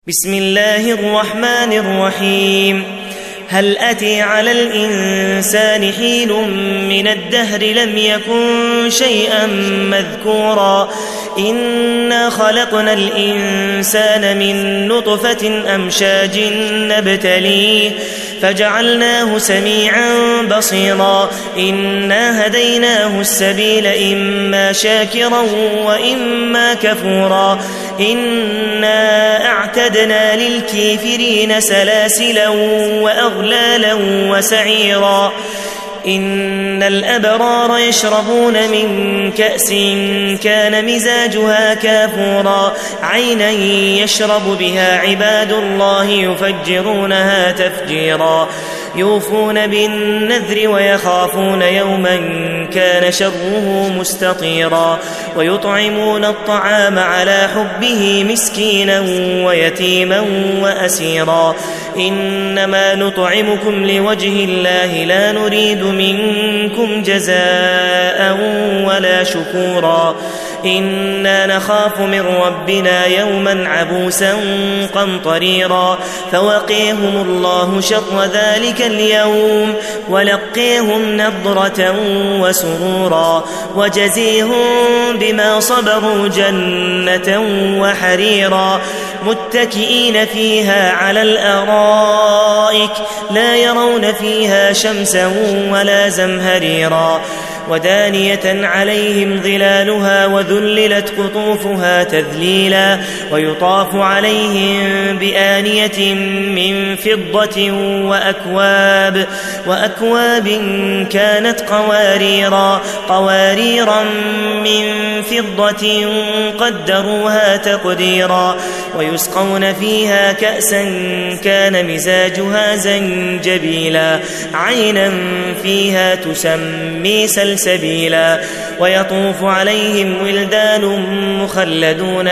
بسم الله الرحمن الرحيم. هل أتى على الإنسان حين من الدهر لم يكن شيئا مذكورا إنا خلقنا الإنسان من نطفة أمشاج نبتليه فجعلناه سميعا بصيرا إنا هديناه السبيل إما شاكرا وإما كفورا إنا أعتدنا للكافرين سلاسلا وأغلالا وسعيرا إن الأبرار يشربون من كأس كان مزاجها كافورا عينا يشرب بها عباد الله يفجرونها تفجيرا يوفون بالنذر ويخافون يوما كان شره مستطيرا ويطعمون الطعام على حبه مسكينا ويتيما وأسيرا إنما نطعمكم لوجه الله لا نريد منكم جزاء ولا شكورا إنا نخاف من ربنا يوما عبوسا قمطريرا فوقيهم الله شر ذلك اليوم ولقيهم نضرة وسرورا وجزيهم بما صبروا جنة وحريرا متكئين فيها على الأرائك لا يرون فيها شمسا ولا زمهريرا ودانية عليهم ظلالها وذللت قطوفها تذليلا ويطاف عليهم بآنية من فضة وأكواب كانت قواريرا من فضة قدروها تقديرا ويسقون فيها كأسا كان مزاجها زنجبيلا عينا فيها تسمي سلسبيلا ويطوف عليهم ولدان مخلدون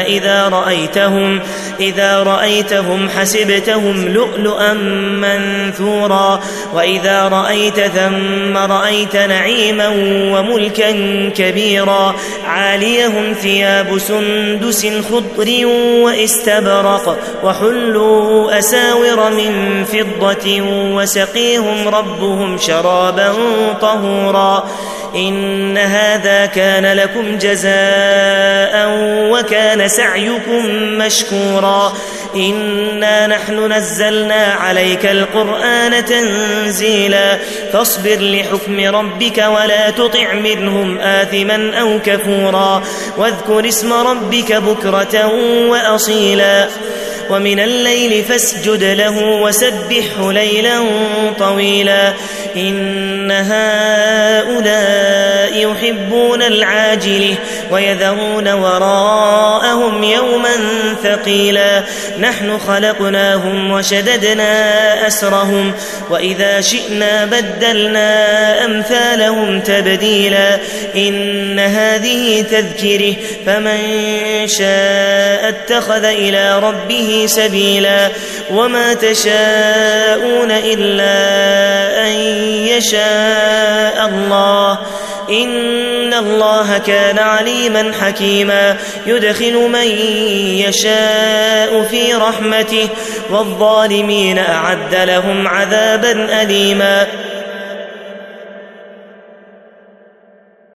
إذا رأيتهم حسبتهم لؤلؤا منثورا وإذا رأيت ثم رأيت نعيما وملكا كبيرا عاليهم ثياب سندس خضر واستبرق وحلوا أساور من فضة وسقيهم ربهم شرابا طهورا إن هذا كان لكم جزاء وكان سعيكم مشكورا إنا نحن نزلنا عليك القرآن تنزيلا فاصبر لحكم ربك ولا تطع منهم آثما أو كفورا واذكر اسم ربك بكرة وأصيلا ومن الليل فاسجد له وسبحه ليلا طويلا إن هؤلاء يحبون العاجلة ويذرون وراءهم يوما ثقيلا نحن خلقناهم وشددنا أسرهم وإذا شئنا بدلنا أمثالهم تبديلا إن هذه تذكره فمن شاء اتخذ إلى ربه سبيلا وما تشاءون إلا أن يشاء الله إن الله كان عليما حكيما يدخل من يشاء في رحمته والظالمين أعد لهم عذابا أليما